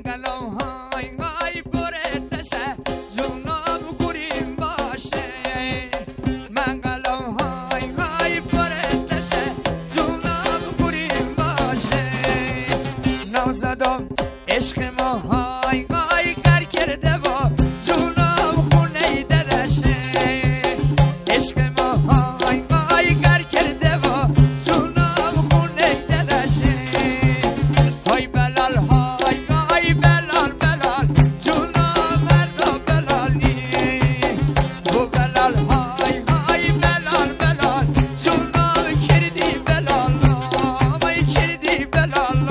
منگلم های های برتشه جونم گوریم باشه منگلم های های برتشه جونم گوریم باشه نازدم عشق ما های های گر کرده با جونم خونه درشه عشق ما های های گر کرده با جونم خونه درشه های بلال های های بلال بلال جونم مردا بلالی و بلال های های بلال بلال جونم کردی بلال وای کردی بلال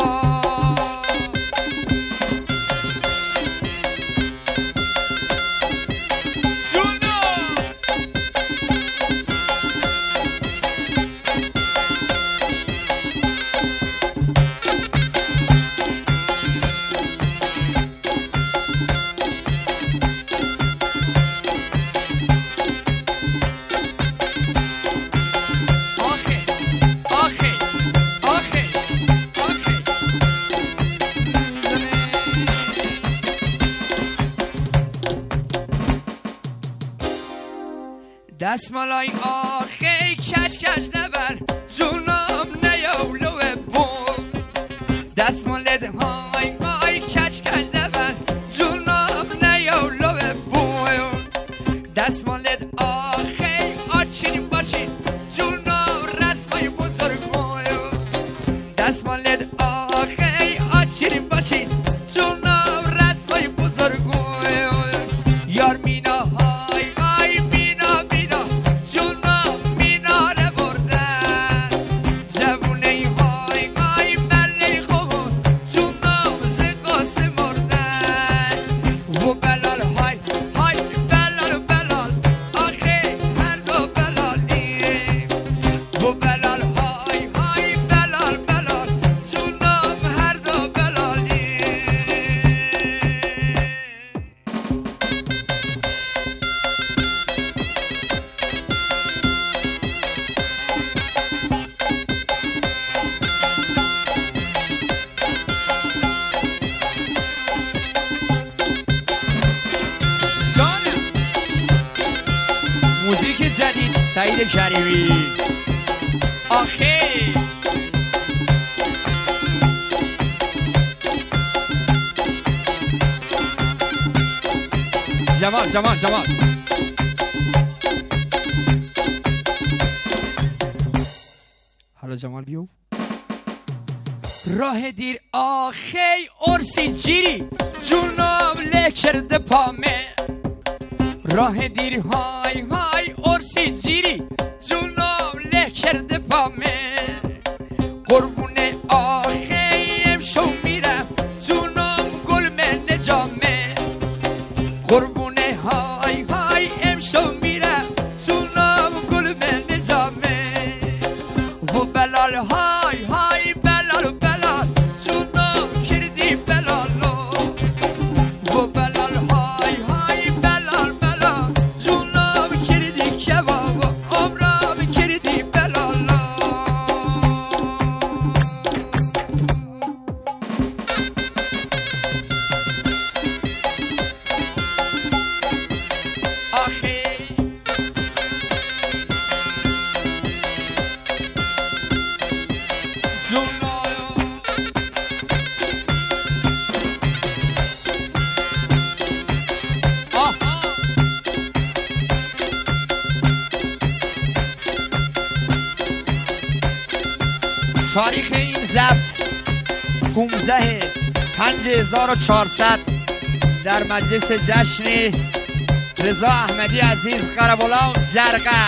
دستمالای آخی کش کش نبر جونم نیولو بون دستمالت های های کش کش نبر جونم نیولو بون دستمالت آخی آچین باشین جونم رسمای بزرگون دستمالت آخی آچین باشین جونم رسمای بزرگون یار مینا های های مینا مینا جونم مینا رو بردن جوونه های های بله خوبون جونم زقاس مردن و بلال های های بلال بلال آخه هر دو بلالی و بلال های های بلال بلال جونم هر دو بلالی جانم موزیک جدید سعید کریمی آخه جمال جمال جمال حالا جمال بیو راه دیر آخی ارسی جیری جونم لکرده پامه راه دیر های های ارسی جیری جونم لکرده پامه قربون آخیم شو میرم جونم گل من جامه قربون های های امشو میرم جونم گل من جامه و بلال های های بلال بلال جونم کردی بلالو و بلال های های بلال بلال جونم کردی کباب عمرم کردی بلالو آخی تاریخ این ضبط 15/5400 در مجلس جشن رضا احمدی عزیز قره‌بالا جرقه.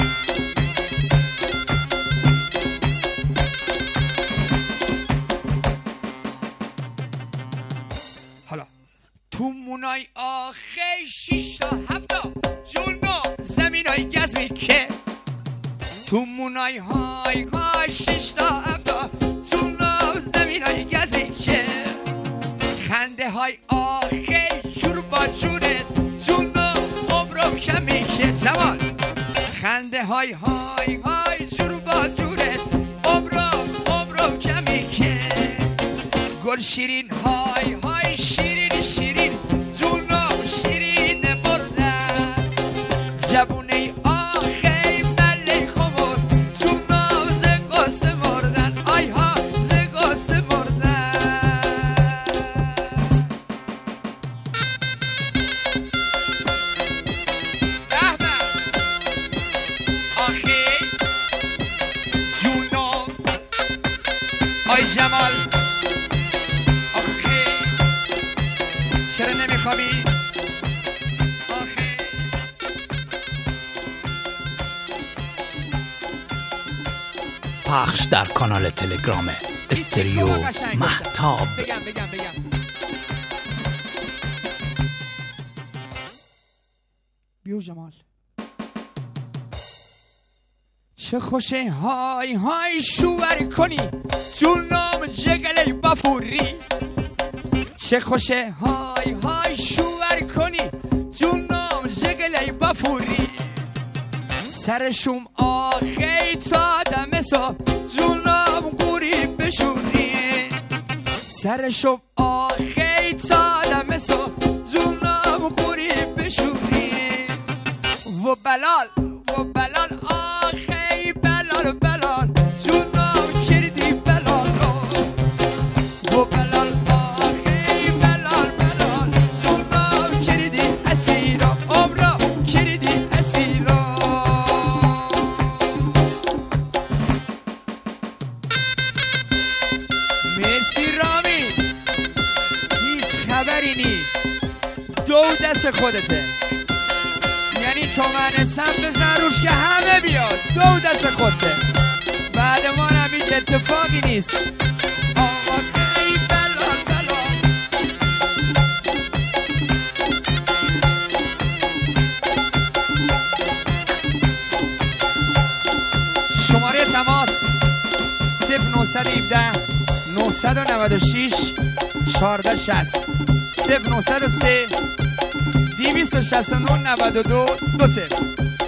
حالا تو مونای آخه 6 تا 7 تا جونو زمین های گزمی که تو مونای های 6 تا 7 تا جونو زمین های گزمی که خنده های آخه جور با جورت جونو عمرم کمیشه جوان خنده های جور با جورت عمرم کمیشه گل شیرین ها های های شیرین شیرین جونم شیرین مردن جوونه آخی ملی خمر جونم زگاس مردن آی ها زگاس مردن بهبه آخی جونم آی جمال آخی چرا نمیخوابی آخی پخش در کانال تلگرام استریو مهتاب. بگم بیو جمال چه خوشه های های شوور کنی جونم جگلی بافوری چه خوشه های های شوور کنی جونم جگلی بافوری سرشوم آخی تا دمسا جونم گوری بشونی سرشوم آخی تا دمسا جونم گوری بشونی و بلال آخی بلال جونم کردی بلال و بلال آخی بلال جونم کردی اسیرا عمرا کردی اسیرا مرسی رامی هیچ خبری نیست دو دست خودته یعنی تو من سم بزن روش که همه بیاد دو دست خودته بعد ما هم هیچ اتفاقی نیست آقا ای بلال شماره تماس 0917 996 1460 0903 269 92 20